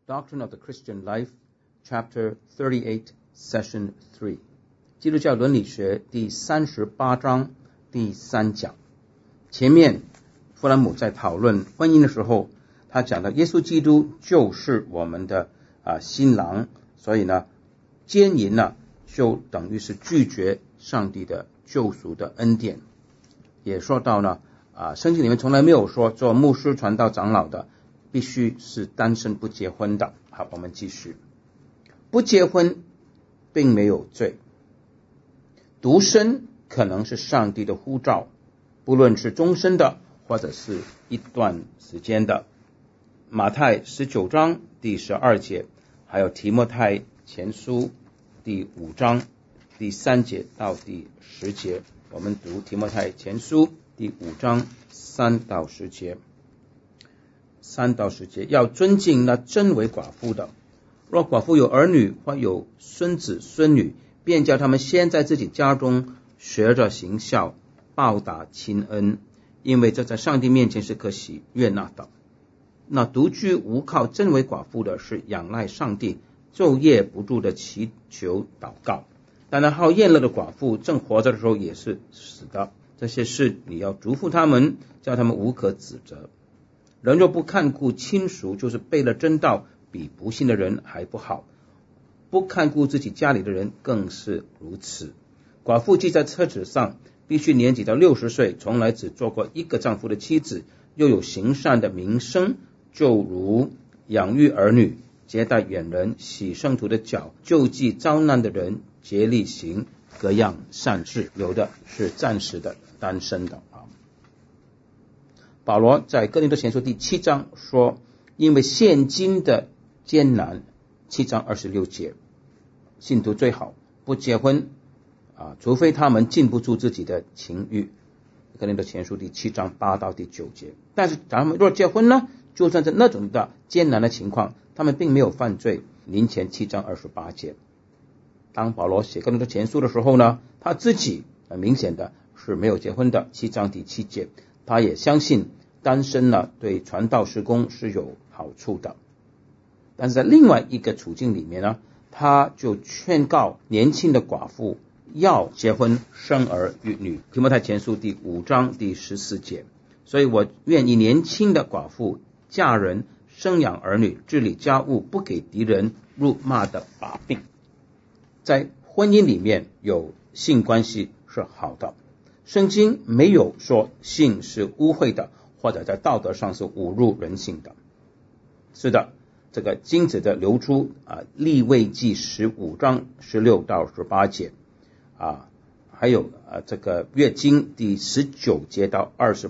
Doctrine of the Christian Life, Chapter 38, Session 3. 基督教伦理学第38章第3讲。前面弗兰姆在讨论婚姻的时候，他讲到耶稣基督就是我们的新郎，所以呢，奸淫呢就等于是拒绝上帝的救赎的恩典。也说到呢，圣经里面从来没有说做牧师、传道、长老的必须是单身不结婚的。好，我们继续。不结婚并没有罪，独身可能是上帝的呼召，不论是终身的或者是一段时间的。马太19章第12节，还有提摩太前书第5章第3节到第10节。我们读提摩太前书第5章3到10节。3到10节，要尊敬那真为寡妇的，若寡妇有儿女或有孙子孙女，便叫他们先在自己家中学着行孝，报答亲恩，因为这在上帝面前是可喜悦纳的。那独居无靠真为寡妇的，是仰赖上帝，昼夜不住的祈求祷告。但那好厌乐的寡妇，正活着的时候也是死的。这些事你要嘱咐他们，叫他们无可指责。人若不看顾亲属，就是背了真道，比不信的人还不好。不看顾自己家里的人更是如此。寡妇既在车子上，必须年纪到60岁，从来只做过一个丈夫的妻子，又有行善的名声，就如养育儿女、接待远人、洗圣徒的脚、救济遭难的人、竭力行各样善事。有的是暂时的单身的。保罗在哥林多前书第7章说，因为现今的艰难，7章26节，信徒最好不结婚除非他们禁不住自己的情欲。哥林多前书第7章8到第9节。但是咱们若结婚呢，就算是那种的艰难的情况，他们并没有犯罪。林前7章28节。当保罗写哥林多前书的时候呢，他自己很明显的是没有结婚的。7章第7节，他也相信单身呢对传道事工是有好处的。但是在另外一个处境里面呢，他就劝告年轻的寡妇要结婚生儿育女。提摩太前书第5章第14节。所以我愿意年轻的寡妇嫁人生养儿女，治理家务，不给敌人辱骂的把柄。在婚姻里面有性关系是好的，圣经没有说性是污秽的，或者在道德上是侮辱人性的。是的，这个精子的流出利未记15章16到18节还有这个月经第19节到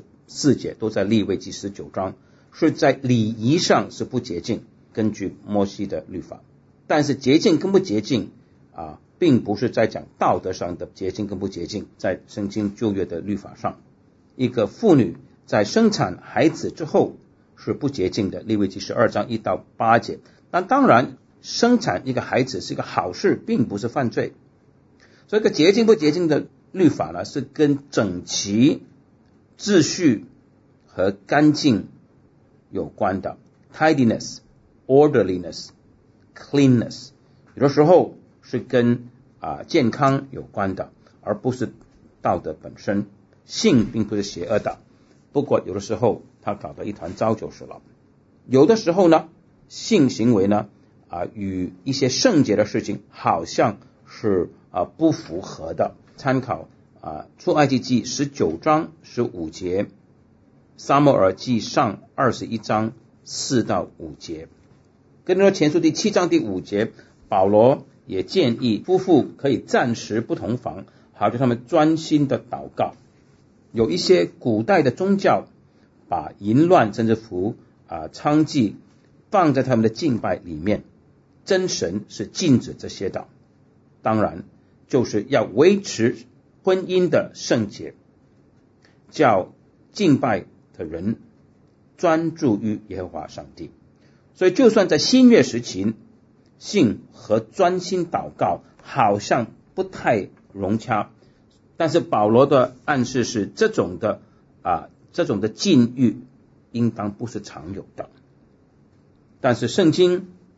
24节都在利未记19章，是在礼仪上是不洁净，根据摩西的律法。但是洁净跟不洁净并不是在讲道德上的洁净跟不洁净，在圣经旧约的律法上，一个妇女在生产孩子之后是不洁净的，利未记12章1到8节。但当然生产一个孩子是一个好事，并不是犯罪。所以这个洁净不洁净的律法呢，是跟整齐、秩序和干净有关的。 tidiness, orderliness, cleanness 有的时候是跟健康有关的，而不是道德本身。性并不是邪恶的，不过有的时候他搞得一团糟就是了。有的时候呢，性行为呢与一些圣洁的事情好像是不符合的。参考出埃及记19章15节，撒母耳记上21章4到5节。哥林多前书第7章第5节，保罗也建议夫妇可以暂时不同房，好叫他们专心的祷告。有一些古代的宗教把淫乱甚至乎娼妓放在他们的敬拜里面，真神是禁止这些的。当然就是要维持婚姻的圣洁，叫敬拜的人专注于耶和华上帝。所以就算在新约时期，性和专心祷告好像不太融洽，但是保罗的暗示是这种的禁欲应当不是常有的。但是圣经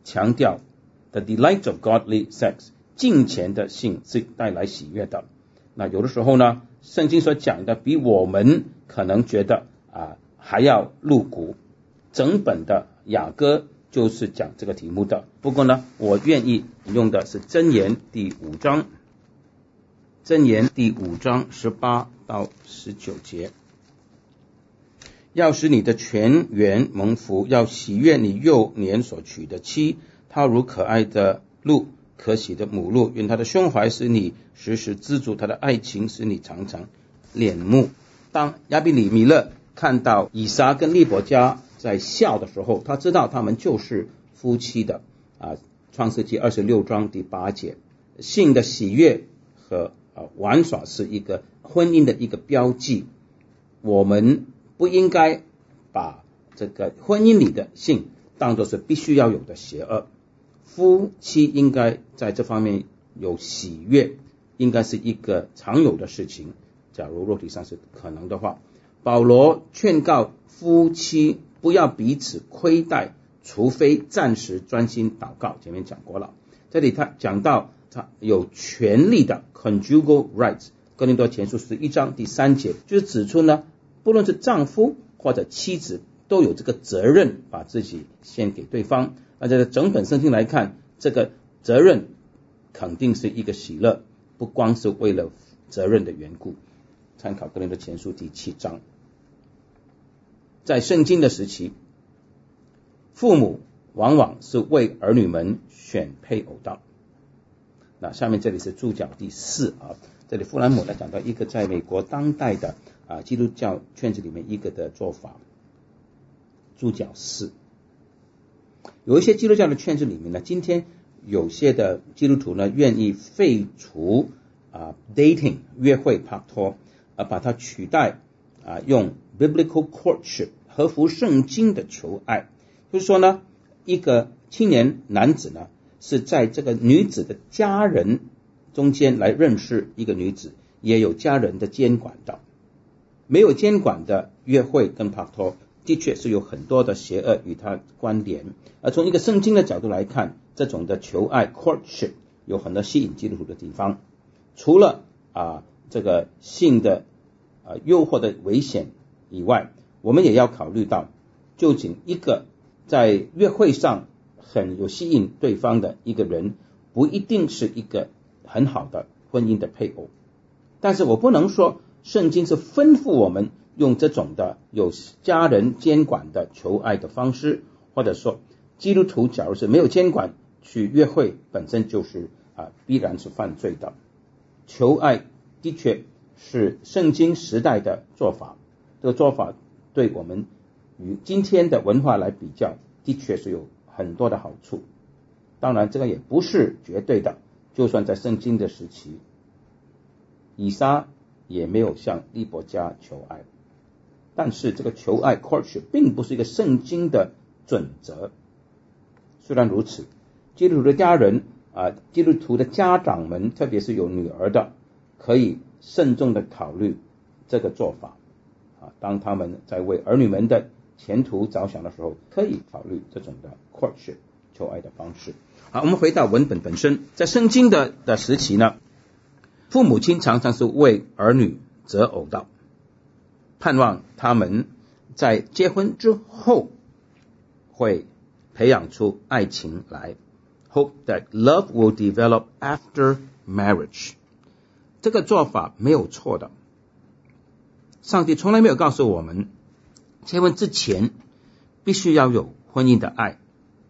强调 the delight of godly sex， 敬虔的性是带来喜悦的。那有的时候呢，圣经所讲的比我们可能觉得还要露骨。整本的雅歌就是讲这个题目的。不过呢，我愿意用的是箴言第5章，箴言第5章18到19节。要使你的全员蒙福，要喜悦你幼年所娶的妻，她如可爱的鹿，可喜的母鹿，愿她的胸怀使你时时知足，她的爱情使你常常恋慕。当亚比米勒看到以撒跟利伯家在笑的时候，他知道他们就是夫妻的。创世纪26章第8节，性的喜悦和玩耍是一个婚姻的一个标记。我们不应该把这个婚姻里的性当作是必须要有的邪恶。夫妻应该在这方面有喜悦，应该是一个常有的事情，假如肉体上是可能的话。保罗劝告夫妻不要彼此亏待，除非暂时专心祷告，前面讲过了。这里他讲到他有权利的 conjugal rights， 哥林多前书11章第3节，就是指出呢，不论是丈夫或者妻子都有这个责任把自己献给对方。而在整本圣经来看，这个责任肯定是一个喜乐，不光是为了责任的缘故。参考哥林多前书第7章。在圣经的时期，父母往往是为儿女们选配偶的。那下面这里是注脚第4这里富兰姆来讲到一个在美国当代的基督教圈子里面一个的做法。注脚4，有一些基督教的圈子里面呢，今天有些的基督徒呢愿意废除dating 约会拍拖，把它取代用 biblical courtship 合乎圣经的求爱。就是说呢，一个青年男子呢是在这个女子的家人中间来认识一个女子，也有家人的监管的。没有监管的约会跟拍拖的确是有很多的邪恶与它关联。而从一个圣经的角度来看，这种的求爱 courtship 有很多吸引基督徒的地方。除了这个性的诱惑的危险以外，我们也要考虑到，究竟一个在约会上很有吸引对方的一个人，不一定是一个很好的婚姻的配偶。但是我不能说圣经是吩咐我们用这种的有家人监管的求爱的方式，或者说基督徒假如是没有监管去约会，本身就是必然是犯罪的。求爱的确是圣经时代的做法，这个做法对我们与今天的文化来比较，的确是有很多的好处。当然这个也不是绝对的，就算在圣经的时期，以撒也没有向利伯家求爱。但是这个求爱 courtship 并不是一个圣经的准则。虽然如此，基督徒的家人基督徒的家长们，特别是有女儿的，可以慎重的考虑这个做法当他们在为儿女们的前途着想的时候，可以考虑这种的 courtship 求爱的方式。好，我们回到文本本身。在圣经的时期呢，父母亲常常是为儿女择偶的，盼望他们在结婚之后会培养出爱情来。Hope that love will develop after marriage。 这个做法没有错的。上帝从来没有告诉我们结婚之前必须要有婚姻的爱。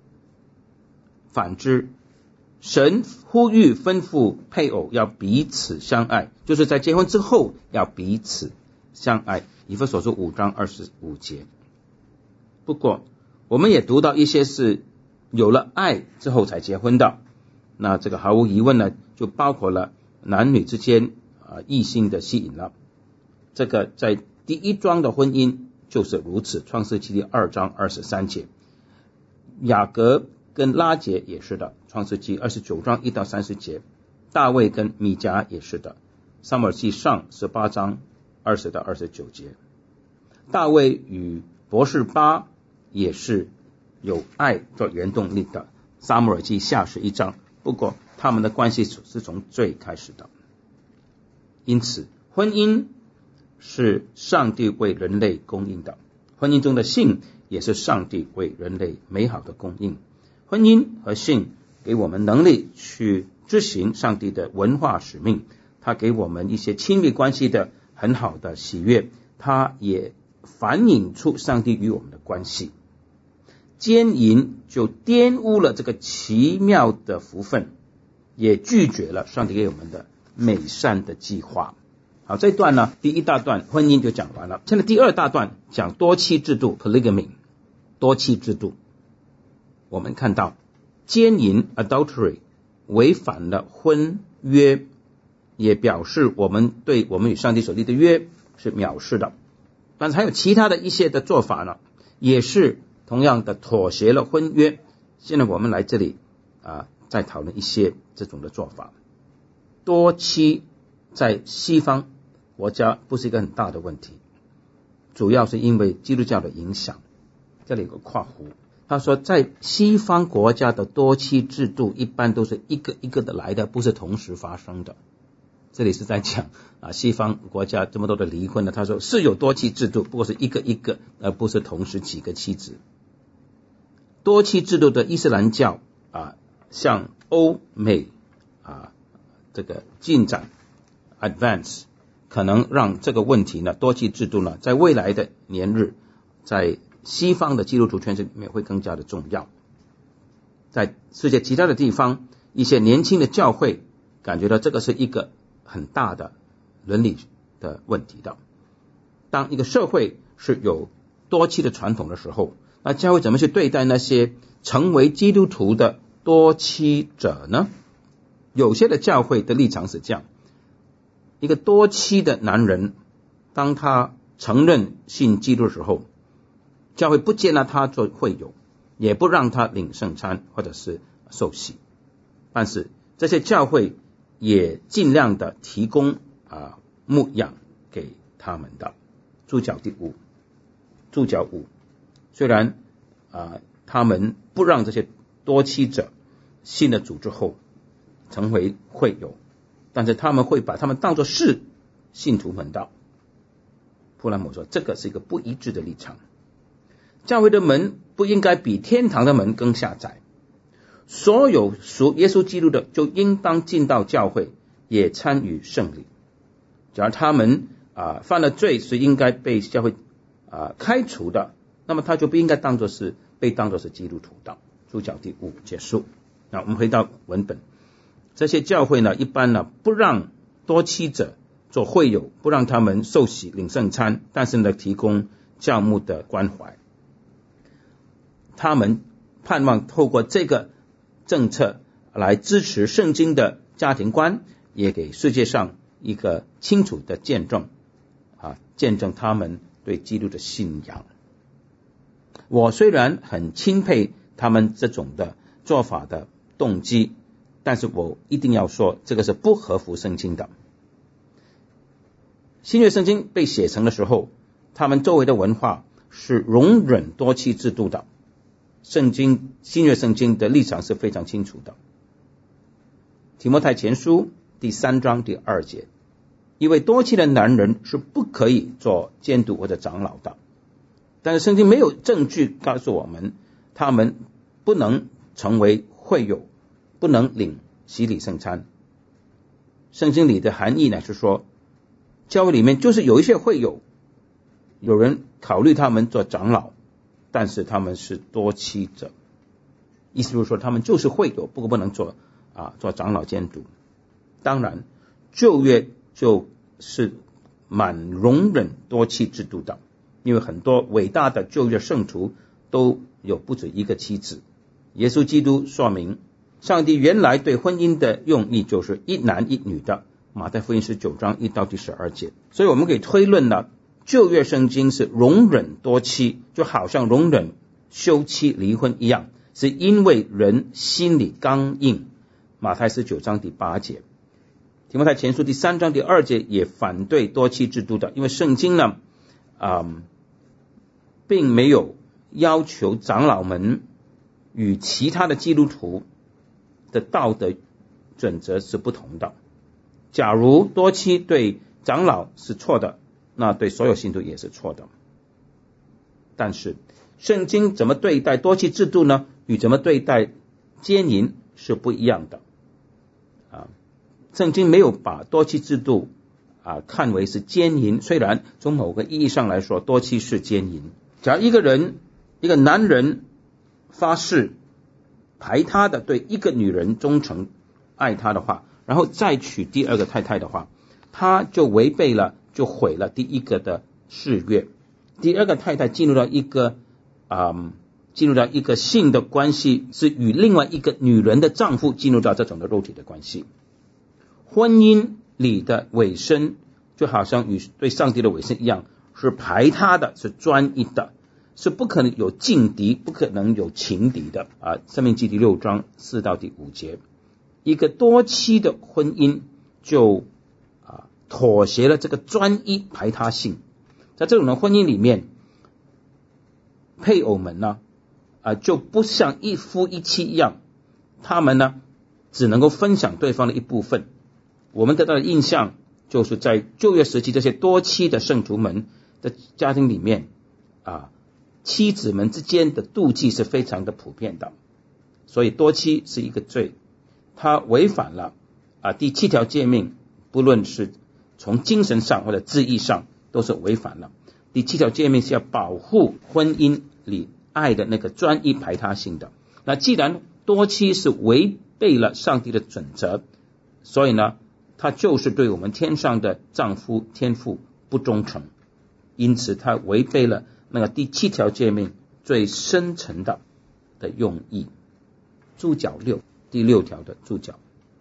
反之，神呼吁吩咐配偶要彼此相爱，就是在结婚之后要彼此相爱。以弗所书5章25节。不过我们也读到一些是有了爱之后才结婚的，那这个毫无疑问呢，就包括了男女之间异性的吸引了。这个在第1章的婚姻就是如此，创世纪第2章23节。雅各跟拉结也是的，创世纪29章1到30节。大卫跟米迦也是的，撒母耳记上18章20到29节。大卫与博士巴也是有爱做原动力的， 撒母耳记下11章，不过他们的关系是从罪开始的。因此婚姻是上帝为人类供应的，婚姻中的性也是上帝为人类美好的供应。婚姻和性给我们能力去执行上帝的文化使命，他给我们一些亲密关系的很好的喜悦，他也反映出上帝与我们的关系。奸淫就玷污了这个奇妙的福分，也拒绝了上帝给我们的美善的计划。好，这一段呢，第一大段婚姻就讲完了。现在第二大段讲多妻制度 polygamy， 多妻制度。我们看到奸淫 adultery 违反了婚约，也表示我们对我们与上帝所立的约是藐视的。但是还有其他的一些的做法呢，也是同样的妥协了婚约。现在我们来这里再讨论一些这种的做法。多妻在西方国家不是一个很大的问题，主要是因为基督教的影响。这里有个括弧，他说在西方国家的多妻制度一般都是一个一个的来的，不是同时发生的。这里是在讲西方国家这么多的离婚呢，他说是有多妻制度，不过是一个一个，而不是同时几个妻子。多妻制度的伊斯兰教向欧美这个进展 advance， 可能让这个问题呢，多妻制度呢，在未来的年日，在西方的基督徒圈子里面会更加的重要。在世界其他的地方，一些年轻的教会感觉到这个是一个很大的伦理的问题的。当一个社会是有多妻的传统的时候，那教会怎么去对待那些成为基督徒的多妻者呢？有些的教会的立场是这样，一个多妻的男人，当他承认信基督的时候，教会不接纳他做会友，也不让他领圣餐或者是受洗。但是这些教会也尽量的提供牧养给他们的。注脚第5，注脚5，虽然他们不让这些多妻者信了主之后成为会友，但是他们会把他们当作是信徒门道。普兰姆说这个是一个不一致的立场。教会的门不应该比天堂的门更狭窄，所有属耶稣基督的就应当进到教会，也参与圣礼。假如他们犯了罪是应该被教会开除的，那么他就不应该被当作是基督徒的。注脚第5结束。那我们回到文本，这些教会呢，一般呢不让多妻者做会友，不让他们受洗领圣餐，但是呢提供教牧的关怀。他们盼望透过这个政策来支持圣经的家庭观，也给世界上一个清楚的见证见证他们对基督的信仰。我虽然很钦佩他们这种的做法的动机，但是我一定要说这个是不合乎圣经的。新约圣经被写成的时候，他们周围的文化是容忍多妻制度的。新约圣经的立场是非常清楚的。提摩太前书第3章第2节，一位多妻的男人是不可以做监督或者长老的。但是圣经没有证据告诉我们他们不能成为会友，不能领洗礼圣餐。圣经里的含义呢是说，教会里面就是有一些会友，有人考虑他们做长老，但是他们是多妻者，意思就是说他们就是会友，不过不能做长老监督。当然旧约就是蛮容忍多妻制度的，因为很多伟大的旧约圣徒都有不止一个妻子。耶稣基督说明上帝原来对婚姻的用意就是一男一女的，马太福音19章1到第12节。所以我们可以推论了，旧约圣经是容忍多妻，就好像容忍休妻离婚一样，是因为人心里刚硬。马太19章第8节。提摩太前书第3章第2节也反对多妻制度的，因为圣经呢并没有要求长老们与其他的基督徒的道德准则是不同的。假如多妻对长老是错的，那对所有信徒也是错的。但是圣经怎么对待多妻制度呢？与怎么对待奸淫是不一样的。圣经没有把多妻制度看为是奸淫，虽然从某个意义上来说，多妻是奸淫。假如一个男人发誓排他的对一个女人忠诚爱她的话，然后再娶第二个太太的话，他就违背了，就毁了第一个的誓约。第二个太太进入到一个性的关系，是与另外一个女人的丈夫进入到这种的肉体的关系。婚姻里的委身就好像与对上帝的委身一样，是排他的，是专一的，是不可能有劲敌，不可能有情敌的。申命记第6章4到第5节，一个多妻的婚姻就妥协了这个专一排他性。在这种的婚姻里面，配偶们呢就不像一夫一妻一样，他们呢只能够分享对方的一部分。我们得到的印象就是在旧约时期，这些多妻的圣徒们的家庭里面妻子们之间的妒忌是非常的普遍的。所以多妻是一个罪，它违反了第7条诫命，不论是从精神上或者字义上都是违反了。第7条诫命是要保护婚姻里爱的那个专一排他性的。那既然多妻是违背了上帝的准则，所以呢他就是对我们天上的丈夫天父不忠诚，因此他违背了那个第7条诫命最深层的用意。注脚6，第6条的注脚，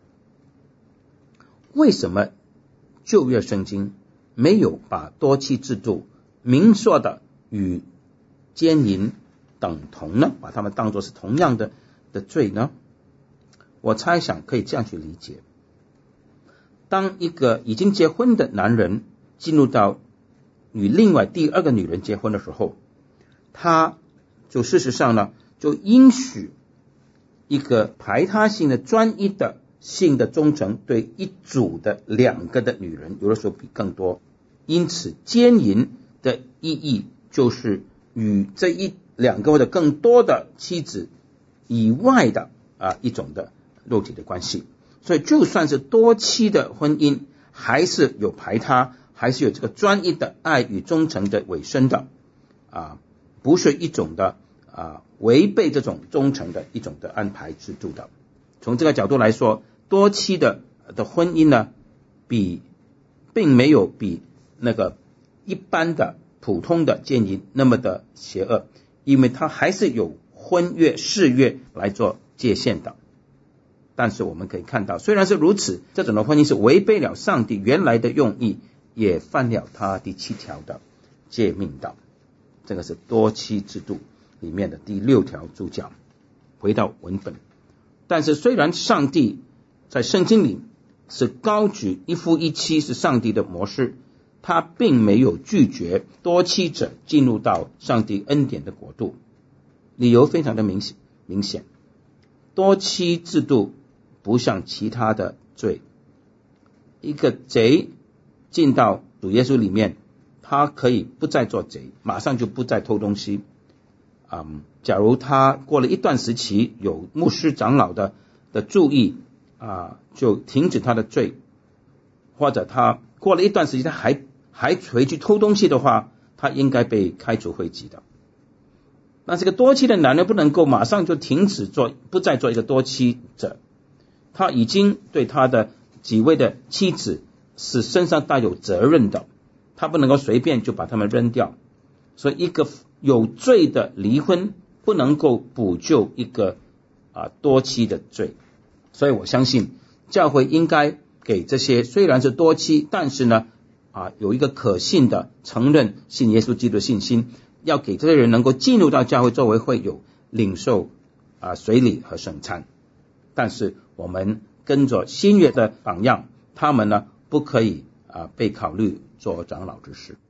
为什么旧约圣经没有把多妻制度明说的与奸淫等同呢？把他们当作是同样的罪呢？我猜想可以这样去理解。当一个已经结婚的男人进入到与另外第二个女人结婚的时候，他就事实上呢就应许一个排他性的专一的性的忠诚对一组的2个的女人，有的时候比更多。因此奸淫的意义就是与这2个或者更多的妻子以外的一种的肉体的关系。所以就算是多妻的婚姻，还是有排他，还是有这个专一的爱与忠诚的委身的不是一种的违背这种忠诚的一种的安排制度的。从这个角度来说，多妻的婚姻呢并没有比那个一般的普通的奸淫那么的邪恶，因为它还是有婚约誓约来做界限的。但是我们可以看到，虽然是如此，这种的婚姻是违背了上帝原来的用意，也犯了他第7条的诫命的。这个是多妻制度里面的第6条注脚。回到文本，但是虽然上帝在圣经里是高举一夫一妻是上帝的模式，他并没有拒绝多妻者进入到上帝恩典的国度。理由非常的明显，多妻制度不像其他的罪。一个贼进到主耶稣里面，他可以不再做贼，马上就不再偷东西。假如他过了一段时期有牧师长老的注意就停止他的罪，或者他过了一段时期他还回去偷东西的话，他应该被开除会籍的。那这个多妻的男人不能够马上就停止不再做一个多妻者，他已经对他的几位的妻子是身上带有责任的，他不能够随便就把他们扔掉。所以一个有罪的离婚不能够补救一个多妻的罪。所以我相信教会应该给这些虽然是多妻，但是呢有一个可信的承认信耶稣基督的信心，要给这些人能够进入到教会作为会友，领受水礼和圣餐。但是我们跟着新约的榜样，他们呢不可以被考虑做长老之事。